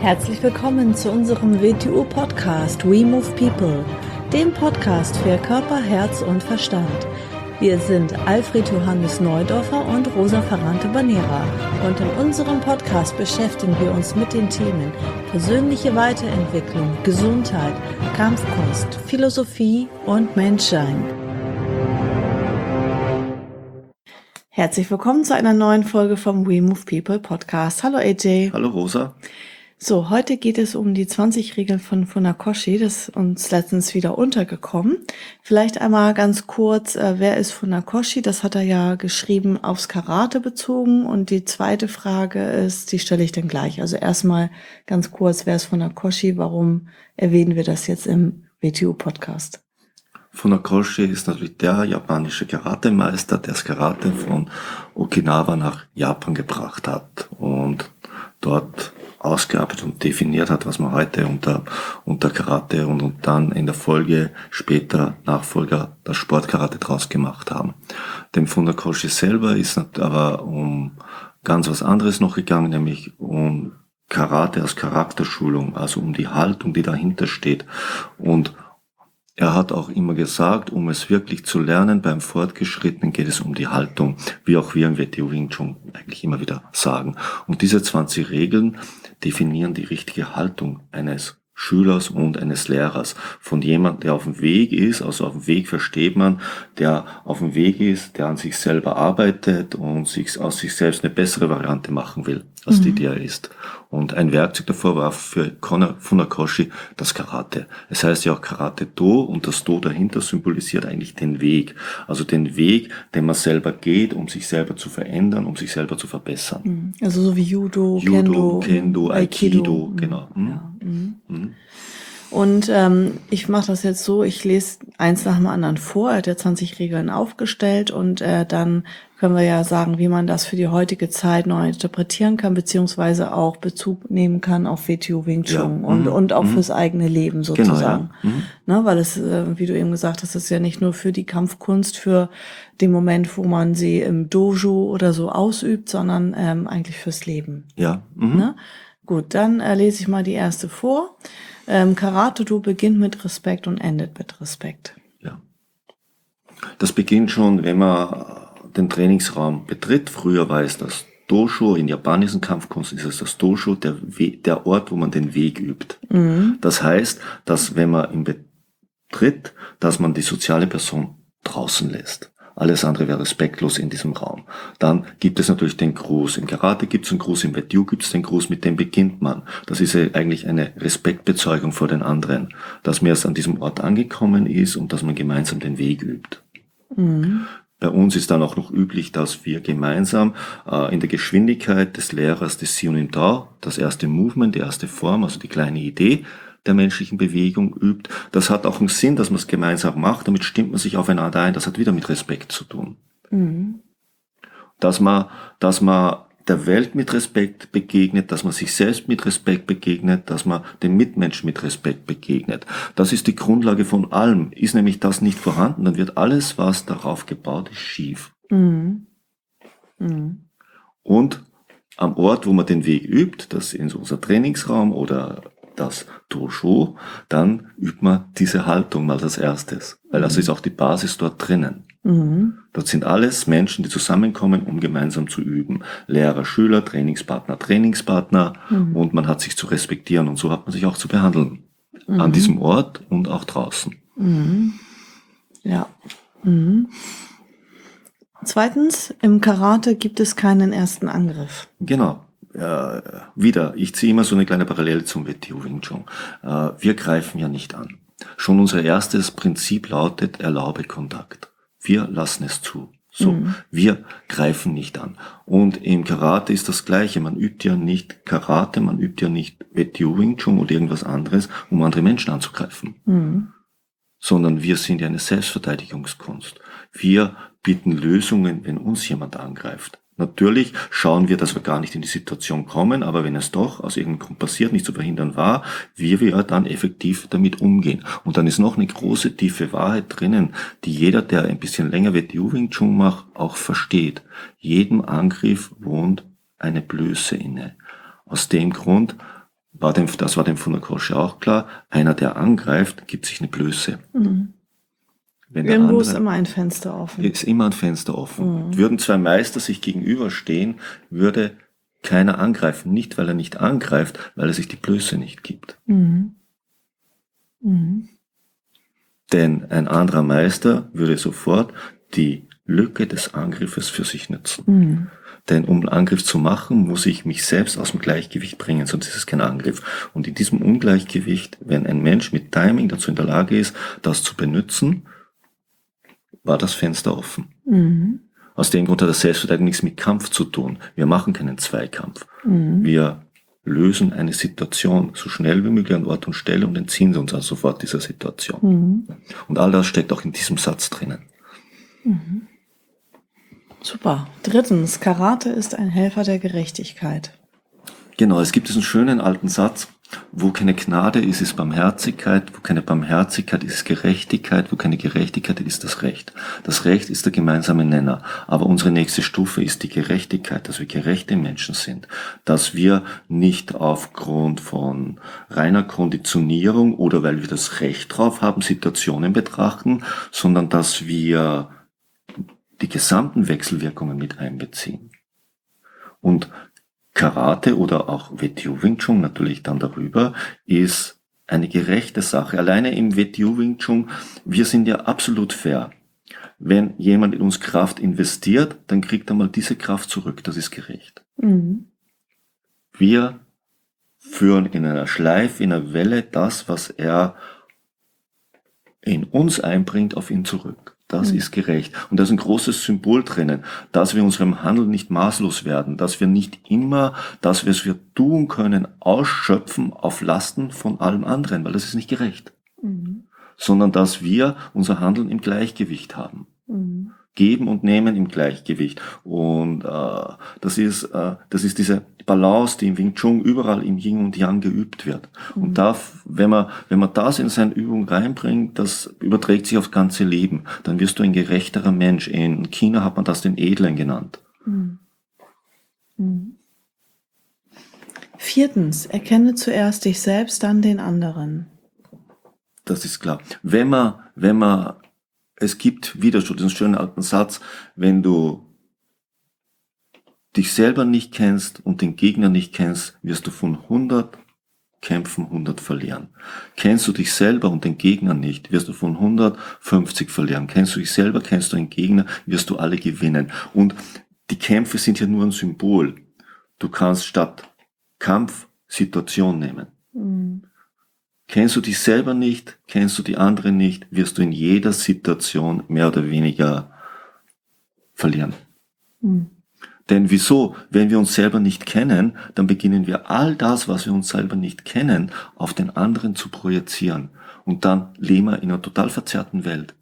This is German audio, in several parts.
Herzlich willkommen zu unserem WTU-Podcast We Move People, dem Podcast für Körper, Herz und Verstand. Wir sind Alfred Johannes Neudorfer und Rosa Ferrante-Banera und in unserem Podcast beschäftigen wir uns mit den Themen persönliche Weiterentwicklung, Gesundheit, Kampfkunst, Philosophie und Menschsein. Herzlich willkommen zu einer neuen Folge vom We Move People Podcast. Hallo AJ. Hallo Rosa. So, heute geht es um die 20 Regeln von Funakoshi. Das ist uns letztens wieder untergekommen. Vielleicht einmal ganz kurz, wer ist Funakoshi? Das hat er ja geschrieben aufs Karate bezogen. Und die zweite Frage ist, die stelle ich dann gleich. Also erstmal ganz kurz, wer ist Funakoshi? Warum erwähnen wir das jetzt im WTU-Podcast? Funakoshi ist natürlich der japanische Karatemeister, der das Karate von Okinawa nach Japan gebracht hat und dort ausgearbeitet und definiert hat, was man heute unter Karate und dann in der Folge später Nachfolger das Sportkarate draus gemacht haben. Dem Funakoshi selber ist aber um ganz was anderes noch gegangen, nämlich um Karate als Charakterschulung, also um die Haltung, die dahinter steht. Und er hat auch immer gesagt, um es wirklich zu lernen, beim Fortgeschrittenen geht es um die Haltung, wie auch wir im WTU Wing Chun eigentlich immer wieder sagen. Und diese 20 Regeln definieren die richtige Haltung eines Schülers und eines Lehrers. Von jemandem, der auf dem Weg ist, also auf dem Weg versteht man, der auf dem Weg ist, der an sich selber arbeitet und aus sich selbst eine bessere Variante machen will, als die er ist. Und ein Werkzeug davor war für Funakoshi das Karate. Es heißt ja auch Karate-Do und das Do dahinter symbolisiert eigentlich den Weg. Also den Weg, den man selber geht, um sich selber zu verändern, um sich selber zu verbessern. Also so wie Judo, Kendo, Aikido, genau. Ja. Und ich mache das jetzt so, ich lese eins nach dem anderen vor. Er hat ja 20 Regeln aufgestellt und dann können wir ja sagen, wie man das für die heutige Zeit neu interpretieren kann, beziehungsweise auch Bezug nehmen kann auf WTU Wing Chun und auch fürs eigene Leben sozusagen. Genau, Ne, weil es, wie du eben gesagt hast, ist ja nicht nur für die Kampfkunst, für den Moment, wo man sie im Dojo oder so ausübt, sondern eigentlich fürs Leben. Ja. Ne? Gut, dann lese ich mal die erste vor. Karate-Do beginnt mit Respekt und endet mit Respekt. Ja. Das beginnt schon, wenn man den Trainingsraum betritt. Früher war es das Dojo, in japanischen Kampfkunst ist es das Dojo, der Ort, wo man den Weg übt. Das heißt, dass wenn man ihn betritt, dass man die soziale Person draußen lässt. Alles andere wäre respektlos in diesem Raum. Dann gibt es natürlich den Gruß. Im Karate gibt es einen Gruß, im WTU gibt es den Gruß, mit dem beginnt man. Das ist eigentlich eine Respektbezeugung vor den anderen, dass man erst an diesem Ort angekommen ist und dass man gemeinsam den Weg übt. Bei uns ist dann auch noch üblich, dass wir gemeinsam in der Geschwindigkeit des Lehrers des Siunin Tao, das erste Movement, die erste Form, also die kleine Idee der menschlichen Bewegung übt. Das hat auch einen Sinn, dass man es gemeinsam macht, damit stimmt man sich aufeinander ein. Das hat wieder mit Respekt zu tun. Dass man der Welt mit Respekt begegnet, dass man sich selbst mit Respekt begegnet, dass man den Mitmenschen mit Respekt begegnet. Das ist die Grundlage von allem. Ist nämlich das nicht vorhanden, dann wird alles, was darauf gebaut ist, schief. Und am Ort, wo man den Weg übt, das ist unser Trainingsraum oder das Dojo, dann übt man diese Haltung mal als erstes. Weil das ist auch die Basis dort drinnen. Dort sind alles Menschen, die zusammenkommen, um gemeinsam zu üben. Lehrer, Schüler, Trainingspartner und man hat sich zu respektieren und so hat man sich auch zu behandeln. An diesem Ort und auch draußen. Ja. Zweitens, im Karate gibt es keinen ersten Angriff. Genau. Ich ziehe immer so eine kleine Parallele zum WTU Wing Chun. Wir greifen ja nicht an. Schon unser erstes Prinzip lautet, erlaube Kontakt. Wir lassen es zu. So, wir greifen nicht an. Und im Karate ist das Gleiche. Man übt ja nicht Karate, man übt ja nicht WTU Wing Chun oder irgendwas anderes, um andere Menschen anzugreifen. Sondern wir sind ja eine Selbstverteidigungskunst. Wir bieten Lösungen, wenn uns jemand angreift. Natürlich schauen wir, dass wir gar nicht in die Situation kommen, aber wenn es doch aus irgendeinem Grund passiert, nicht zu verhindern war, wie wir dann effektiv damit umgehen. Und dann ist noch eine große, tiefe Wahrheit drinnen, die jeder, der ein bisschen länger WTU Wing Chun macht, auch versteht. Jedem Angriff wohnt eine Blöße inne. Aus dem Grund das war dem Funakoshi auch klar, einer, der angreift, gibt sich eine Blöße. Mhm. Wenn der Irgendwo andere, ist immer ein Fenster offen. ist immer ein Fenster offen. Würden zwei Meister sich gegenüberstehen, würde keiner angreifen. Nicht, weil er nicht angreift, weil er sich die Blöße nicht gibt. Mhm. Mhm. Denn ein anderer Meister würde sofort die Lücke des Angriffes für sich nutzen. Mhm. Denn um einen Angriff zu machen, muss ich mich selbst aus dem Gleichgewicht bringen, sonst ist es kein Angriff. Und in diesem Ungleichgewicht, wenn ein Mensch mit Timing dazu in der Lage ist, das zu benutzen, war das Fenster offen. Mhm. Aus dem Grund hat das Selbstverteidigung nichts mit Kampf zu tun. Wir machen keinen Zweikampf. Mhm. Wir lösen eine Situation so schnell wie möglich an Ort und Stelle und entziehen uns also sofort dieser Situation. Mhm. Und all das steckt auch in diesem Satz drinnen. Mhm. Super. 3. Karate ist ein Helfer der Gerechtigkeit. Genau, es gibt diesen schönen alten Satz, wo keine Gnade ist, ist Barmherzigkeit, wo keine Barmherzigkeit ist Gerechtigkeit, wo keine Gerechtigkeit ist das Recht. Das Recht ist der gemeinsame Nenner, aber unsere nächste Stufe ist die Gerechtigkeit, dass wir gerechte Menschen sind, dass wir nicht aufgrund von reiner Konditionierung oder weil wir das Recht drauf haben, Situationen betrachten, sondern dass wir die gesamten Wechselwirkungen mit einbeziehen. Und Karate oder auch WTO Wing Chun natürlich dann darüber ist eine gerechte Sache. Alleine im WTO Wing Chun, wir sind ja absolut fair. Wenn jemand in uns Kraft investiert, dann kriegt er mal diese Kraft zurück. Das ist gerecht. Mhm. Wir führen in einer Schleife, in einer Welle das, was er in uns einbringt, auf ihn zurück. Das ist gerecht. Und da ist ein großes Symbol drinnen, dass wir unserem Handeln nicht maßlos werden, dass wir nicht immer das, was wir tun können, ausschöpfen auf Lasten von allem anderen, weil das ist nicht gerecht. Mhm. Sondern dass wir unser Handeln im Gleichgewicht haben. Mhm. Geben und Nehmen im Gleichgewicht. Und das ist diese Balance, die im Wing Chun überall im Yin und Yang geübt wird. Mhm. Und da, wenn man das in seine Übung reinbringt, das überträgt sich aufs ganze Leben. Dann wirst du ein gerechterer Mensch. In China hat man das den Edlen genannt. Mhm. Mhm. 4. Erkenne zuerst dich selbst, dann den anderen. Das ist klar. Wenn man es gibt wieder schon diesen schönen alten Satz, wenn du dich selber nicht kennst und den Gegner nicht kennst, wirst du von 100 Kämpfen 100 verlieren. Kennst du dich selber und den Gegner nicht, wirst du von 150 verlieren. Kennst du dich selber, kennst du den Gegner, wirst du alle gewinnen. Und die Kämpfe sind ja nur ein Symbol. Du kannst statt Kampf Situation nehmen. Mhm. Kennst du dich selber nicht, kennst du die anderen nicht, wirst du in jeder Situation mehr oder weniger verlieren. Mhm. Denn wieso? Wenn wir uns selber nicht kennen, dann beginnen wir all das, was wir uns selber nicht kennen, auf den anderen zu projizieren. Und dann leben wir in einer total verzerrten Welt.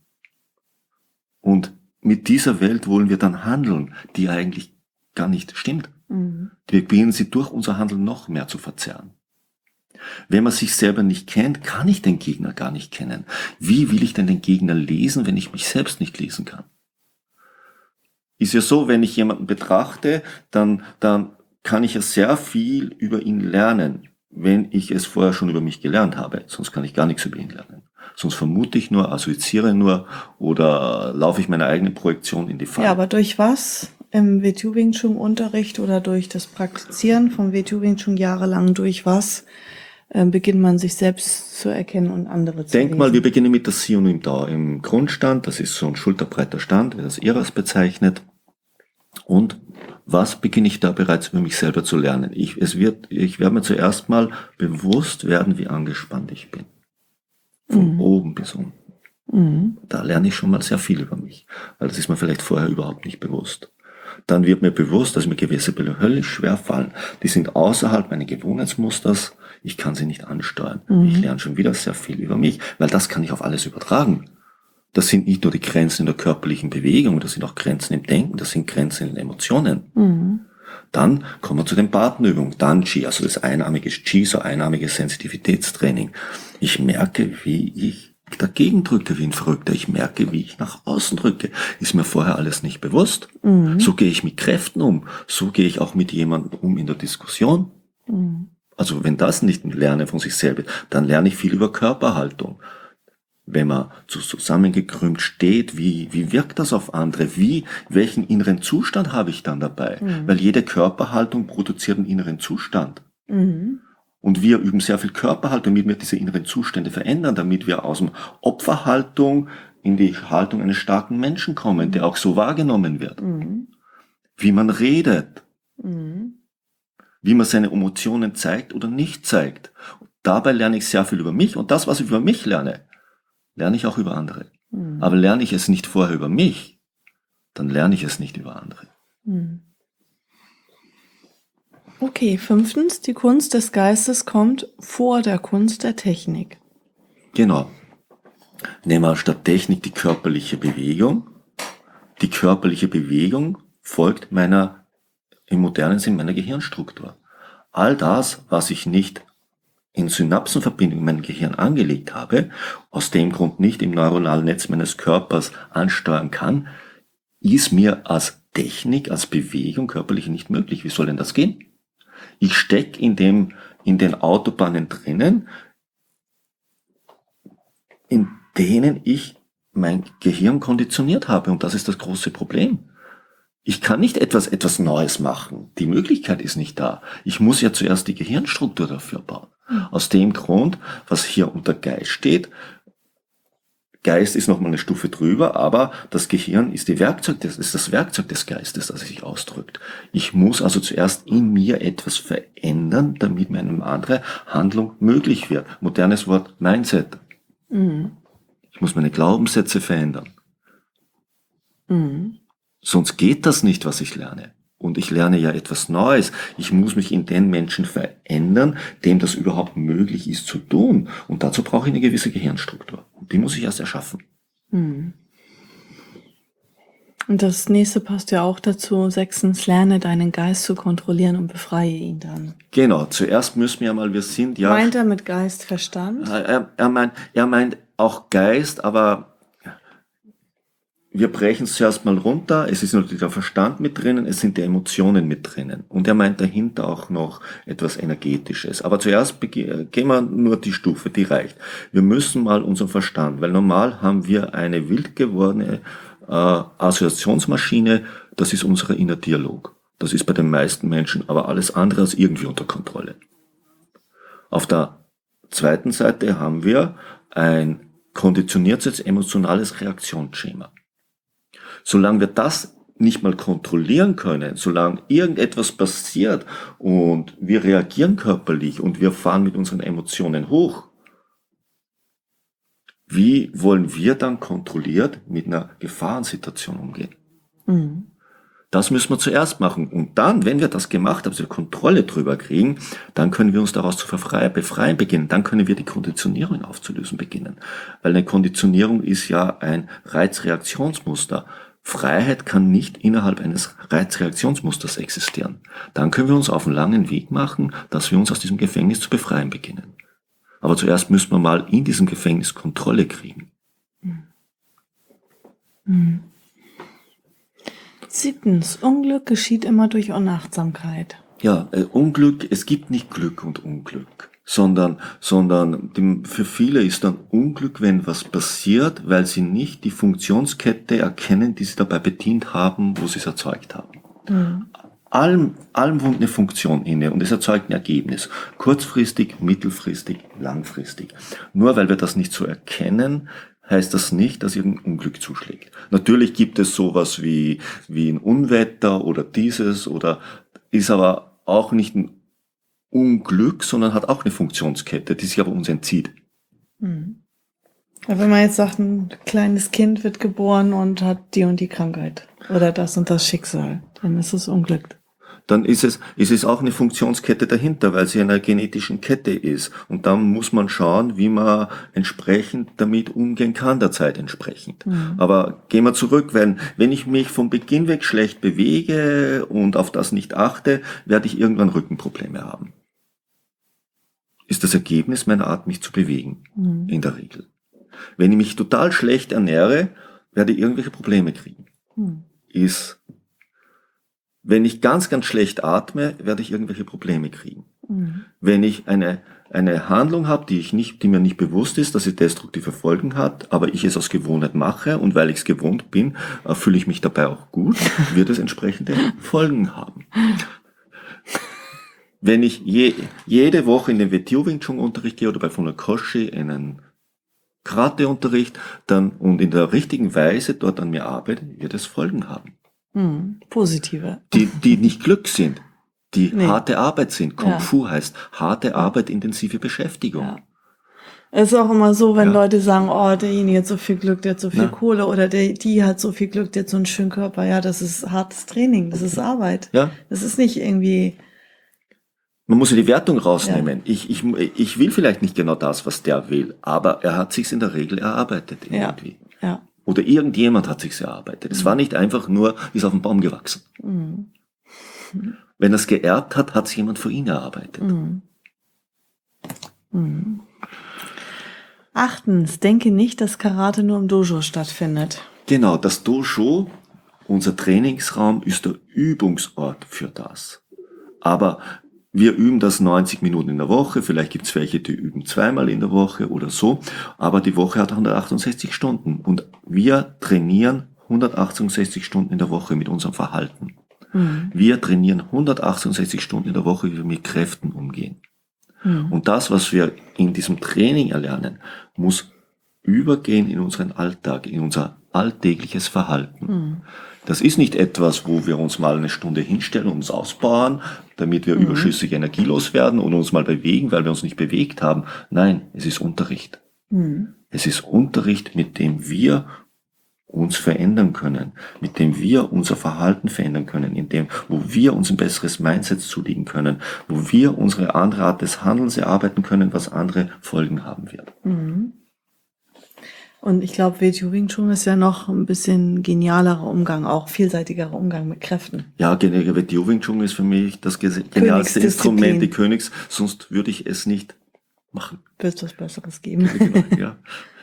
Und mit dieser Welt wollen wir dann handeln, die eigentlich gar nicht stimmt. Mhm. Wir beginnen sie durch unser Handeln noch mehr zu verzerren. Wenn man sich selber nicht kennt, kann ich den Gegner gar nicht kennen. Wie will ich denn den Gegner lesen, wenn ich mich selbst nicht lesen kann? Ist ja so, wenn ich jemanden betrachte, dann kann ich ja sehr viel über ihn lernen, wenn ich es vorher schon über mich gelernt habe. Sonst kann ich gar nichts über ihn lernen. Sonst vermute ich nur, assoziiere nur oder laufe ich meiner eigenen Projektion in die Falle. Ja, aber durch was? Im WTO Wing Chun Unterricht oder durch das Praktizieren vom WTO Wing Chun jahrelang, durch was beginnt man sich selbst zu erkennen und andere zu Denk lesen? mal, wir beginnen mit der Sionum da im Grundstand, das ist so ein schulterbreiter Stand, wie das Iras bezeichnet. Und was beginne ich da bereits über mich selber zu lernen? Ich werde mir zuerst mal bewusst werden, wie angespannt ich bin. Von oben bis unten. Mhm. Da lerne ich schon mal sehr viel über mich, weil das ist mir vielleicht vorher überhaupt nicht bewusst. Dann wird mir bewusst, dass mir gewisse Bilder höllisch schwer fallen. Die sind außerhalb meines Gewohnheitsmusters. Ich kann sie nicht ansteuern. Mhm. Ich lerne schon wieder sehr viel über mich, weil das kann ich auf alles übertragen. Das sind nicht nur die Grenzen in der körperlichen Bewegung, das sind auch Grenzen im Denken, das sind Grenzen in den Emotionen. Mhm. Dann kommen wir zu den Partnerübungen. Danchi, also das einarmige Chi, so einarmiges Sensitivitätstraining. Ich merke, wie ich dagegen drücke wie ein Verrückter. Ich merke, wie ich nach außen drücke. Ist mir vorher alles nicht bewusst. Mhm. So gehe ich mit Kräften um. So gehe ich auch mit jemandem um in der Diskussion. Mhm. Also wenn das nicht ein Lernen von sich selber ist, dann lerne ich viel über Körperhaltung. Wenn man zusammengekrümmt steht, wie wirkt das auf andere? Welchen inneren Zustand habe ich dann dabei? Weil jede Körperhaltung produziert einen inneren Zustand. Und wir üben sehr viel Körperhaltung, damit wir diese inneren Zustände verändern, damit wir aus dem Opferhaltung in die Haltung eines starken Menschen kommen, der auch so wahrgenommen wird. Wie man redet. Wie man seine Emotionen zeigt oder nicht zeigt. Dabei lerne ich sehr viel über mich und das, was ich über mich lerne ich auch über andere. Aber lerne ich es nicht vorher über mich, dann lerne ich es nicht über andere. Okay, 5. Die Kunst des Geistes kommt vor der Kunst der Technik. Genau. Nehmen wir statt Technik die körperliche Bewegung. Die körperliche Bewegung folgt im modernen Sinn meiner Gehirnstruktur. All das, was ich nicht in Synapsenverbindungen in meinem Gehirn angelegt habe, aus dem Grund nicht im neuronalen Netz meines Körpers ansteuern kann, ist mir als Technik, als Bewegung körperlich nicht möglich. Wie soll denn das gehen? Ich stecke in den Autobahnen drinnen, in denen ich mein Gehirn konditioniert habe. Und das ist das große Problem. Ich kann nicht etwas Neues machen. Die Möglichkeit ist nicht da. Ich muss ja zuerst die Gehirnstruktur dafür bauen. Aus dem Grund, was hier unter Geist steht, Geist ist nochmal eine Stufe drüber, aber das Gehirn ist das Werkzeug des Geistes, das sich ausdrückt. Ich muss also zuerst in mir etwas verändern, damit mir eine andere Handlung möglich wird. Modernes Wort Mindset. Ich muss meine Glaubenssätze verändern. Sonst geht das nicht, was ich lerne. Und ich lerne ja etwas Neues. Ich muss mich in den Menschen verändern, dem das überhaupt möglich ist zu tun. Und dazu brauche ich eine gewisse Gehirnstruktur. Und die muss ich erst erschaffen. Und das nächste passt ja auch dazu. 6. Lerne deinen Geist zu kontrollieren und befreie ihn dann. Genau, zuerst müssen wir mal, wir sind ja... Meint er mit Geist Verstand? Er meint auch Geist, aber... Wir brechen es zuerst mal runter, es ist natürlich der Verstand mit drinnen, es sind die Emotionen mit drinnen. Und er meint dahinter auch noch etwas Energetisches. Aber zuerst gehen wir nur die Stufe, die reicht. Wir müssen mal unseren Verstand, weil normal haben wir eine wild gewordene Assoziationsmaschine, das ist unser innerer Dialog. Das ist bei den meisten Menschen aber alles andere als irgendwie unter Kontrolle. Auf der zweiten Seite haben wir ein konditioniertes emotionales Reaktionsschema. Solange wir das nicht mal kontrollieren können, solange irgendetwas passiert und wir reagieren körperlich und wir fahren mit unseren Emotionen hoch, wie wollen wir dann kontrolliert mit einer Gefahrensituation umgehen? Das müssen wir zuerst machen. Und dann, wenn wir das gemacht haben, also Kontrolle drüber kriegen, dann können wir uns daraus zu befreien beginnen. Dann können wir die Konditionierung aufzulösen beginnen. Weil eine Konditionierung ist ja ein Reizreaktionsmuster. Freiheit kann nicht innerhalb eines Reizreaktionsmusters existieren. Dann können wir uns auf einen langen Weg machen, dass wir uns aus diesem Gefängnis zu befreien beginnen. Aber zuerst müssen wir mal in diesem Gefängnis Kontrolle kriegen. 7. Unglück geschieht immer durch Unachtsamkeit. Ja, Unglück, es gibt nicht Glück und Unglück, sondern für viele ist dann Unglück, wenn was passiert, weil sie nicht die Funktionskette erkennen, die sie dabei bedient haben, wo sie es erzeugt haben. Allem wohnt eine Funktion inne und es erzeugt ein Ergebnis. Kurzfristig, mittelfristig, langfristig. Nur weil wir das nicht so erkennen, heißt das nicht, dass irgendein Unglück zuschlägt. Natürlich gibt es sowas wie ein Unwetter oder dieses oder ist aber auch nicht ein Unglück, sondern hat auch eine Funktionskette, die sich aber uns entzieht. Ja, wenn man jetzt sagt, ein kleines Kind wird geboren und hat die und die Krankheit oder das und das Schicksal, dann ist es Unglück. Dann ist es auch eine Funktionskette dahinter, weil sie in einer genetischen Kette ist. Und dann muss man schauen, wie man entsprechend damit umgehen kann, der Zeit entsprechend. Aber gehen wir zurück, wenn ich mich vom Beginn weg schlecht bewege und auf das nicht achte, werde ich irgendwann Rückenprobleme haben. Ist das Ergebnis meiner Art, mich zu bewegen, in der Regel. Wenn ich mich total schlecht ernähre, werde ich irgendwelche Probleme kriegen. Wenn ich ganz, ganz schlecht atme, werde ich irgendwelche Probleme kriegen. Wenn ich eine Handlung habe, die mir nicht bewusst ist, dass sie destruktive Folgen hat, aber ich es aus Gewohnheit mache und weil ich es gewohnt bin, fühle ich mich dabei auch gut, wird es entsprechende Folgen haben. Wenn ich jede Woche in den WTO Wing Chun Unterricht gehe oder bei Funakoshi in einen Karate-Unterricht und in der richtigen Weise dort an mir arbeite, wird es Folgen haben. Positive. Die nicht Glück sind, die harte Arbeit sind. Kung Fu heißt harte Arbeit, intensive Beschäftigung. Ja. Es ist auch immer so, wenn Leute sagen, oh, derjenige hat so viel Glück, der hat so viel Kohle oder die hat so viel Glück, der hat so einen schönen Körper. Ja, das ist hartes Training, das ist Arbeit. Ja. Das ist nicht irgendwie... Man muss ja die Wertung rausnehmen. Ja. Ich will vielleicht nicht genau das, was der will, aber er hat sich's in der Regel erarbeitet irgendwie. Ja. Oder irgendjemand hat sich's erarbeitet. Es war nicht einfach nur, ist auf dem Baum gewachsen. Wenn er es geerbt hat, hat es jemand für ihn erarbeitet. 8. Denke nicht, dass Karate nur im Dojo stattfindet. Genau, das Dojo, unser Trainingsraum, ist der Übungsort für das. Aber wir üben das 90 Minuten in der Woche, vielleicht gibt's welche, die üben zweimal in der Woche oder so, aber die Woche hat 168 Stunden und wir trainieren 168 Stunden in der Woche mit unserem Verhalten. Wir trainieren 168 Stunden in der Woche, wie wir mit Kräften umgehen. Und das, was wir in diesem Training erlernen, muss übergehen in unseren Alltag, in unser alltägliches Verhalten. Das ist nicht etwas, wo wir uns mal eine Stunde hinstellen und uns ausbauen, damit wir überschüssige Energie loswerden und uns mal bewegen, weil wir uns nicht bewegt haben. Nein, es ist Unterricht. Es ist Unterricht, mit dem wir uns verändern können, mit dem wir unser Verhalten verändern können, wo wir uns ein besseres Mindset zulegen können, wo wir unsere andere Art des Handelns erarbeiten können, was andere Folgen haben wird. Und ich glaube, WTO Wing Chun ist ja noch ein bisschen genialerer Umgang, auch vielseitigerer Umgang mit Kräften. Ja, WTO Wing Chun ist für mich das genialste Instrument, die Königs, sonst würde ich es nicht machen. Wird es was Besseres geben. Ja.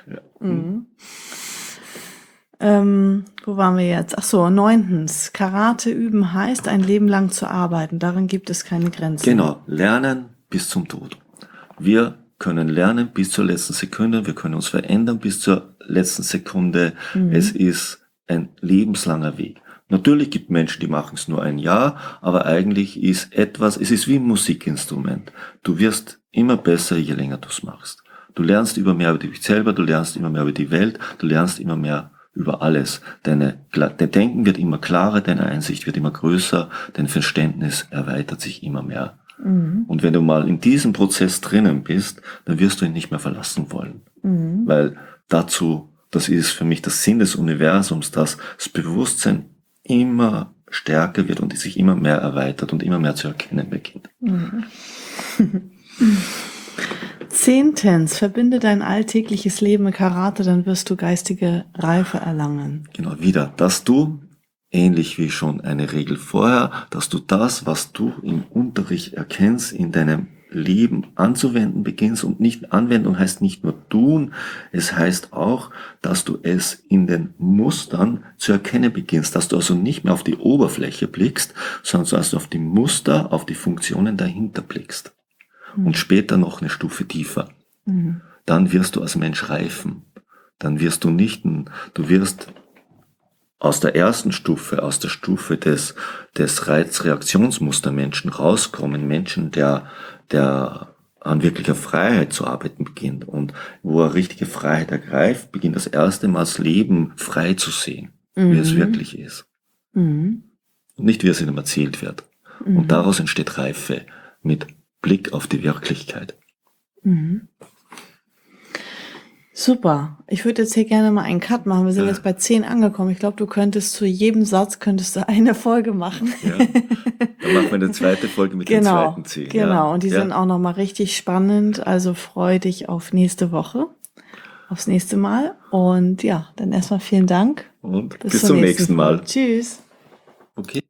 Wo waren wir jetzt? Ach so, 9. Karate üben heißt, ein Leben lang zu arbeiten. Darin gibt es keine Grenzen. Genau, lernen bis zum Tod. Wir können lernen bis zur letzten Sekunde, wir können uns verändern bis zur letzten Sekunde. Es ist ein lebenslanger Weg. Natürlich gibt es Menschen, die machen es nur ein Jahr, aber eigentlich ist es ist wie ein Musikinstrument. Du wirst immer besser, je länger du es machst. Du lernst immer mehr über dich selber, du lernst immer mehr über die Welt, du lernst immer mehr über alles. Dein Denken wird immer klarer, deine Einsicht wird immer größer, dein Verständnis erweitert sich immer mehr. Und wenn du mal in diesem Prozess drinnen bist, dann wirst du ihn nicht mehr verlassen wollen. Weil das ist für mich der Sinn des Universums, dass das Bewusstsein immer stärker wird und sich immer mehr erweitert und immer mehr zu erkennen beginnt. 10. Verbinde dein alltägliches Leben mit Karate, dann wirst du geistige Reife erlangen. Genau, wieder, dass du, ähnlich wie schon eine Regel vorher, dass du das, was du im Unterricht erkennst, in deinem Leben anzuwenden beginnst. Und nicht Anwendung heißt nicht nur tun, es heißt auch, dass du es in den Mustern zu erkennen beginnst, dass du also nicht mehr auf die Oberfläche blickst, sondern dass du auf die Muster, auf die Funktionen dahinter blickst. Und später noch eine Stufe tiefer. Dann wirst du als Mensch reifen. Dann wirst du wirst aus der ersten Stufe, aus der Stufe des Reizreaktionsmustermenschen rauskommen. Menschen, der an wirklicher Freiheit zu arbeiten beginnt. Und wo er richtige Freiheit ergreift, beginnt das erste Mal das Leben frei zu sehen, wie es wirklich ist. Und nicht, wie es ihm erzählt wird. Und daraus entsteht Reife mit Blick auf die Wirklichkeit. Super. Ich würde jetzt hier gerne mal einen Cut machen. Wir sind jetzt bei 10 angekommen. Ich glaube, du könntest zu jedem Satz eine Folge machen. Ja. Dann machen wir eine zweite Folge mit den zweiten 10. Genau. Und die sind auch nochmal richtig spannend. Also freu dich auf nächste Woche. Aufs nächste Mal. Und ja, dann erstmal vielen Dank. Und bis zum nächsten Mal. Tschüss. Okay.